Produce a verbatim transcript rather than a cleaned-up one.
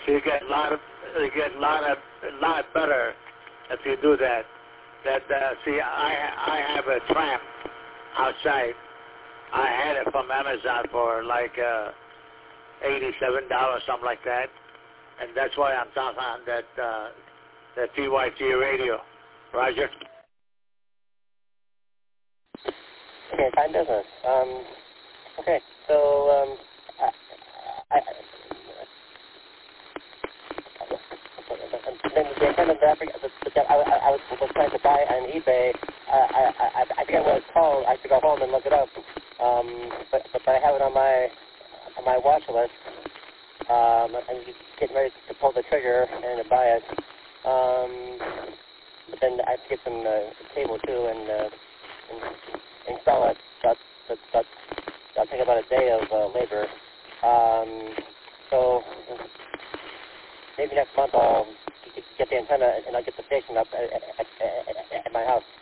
So you get a lot of, you get a lot of, a lot better if you do that. That uh, see, I I have a tramp outside. I had it from Amazon for like uh, eighty-seven dollars, something like that, and that's why I'm talking on that uh, that T Y T radio. Roger. Okay, fine business. Um, okay, so um, I, I, then the antenna that I, I, I was, was trying to buy on eBay, uh, I, I, I forget what it's called. I have to go home and look it up. Um, but, but I have it on my on my watch list. Um, I'm getting ready to pull the trigger and to buy it. Um, but then I have to get some uh, cable too and, uh, and install it. That's, that's, that's, that'll take about a day of uh, labor. Um, so maybe next month I'll get the antenna and I'll get the station up at, at, at, at my house.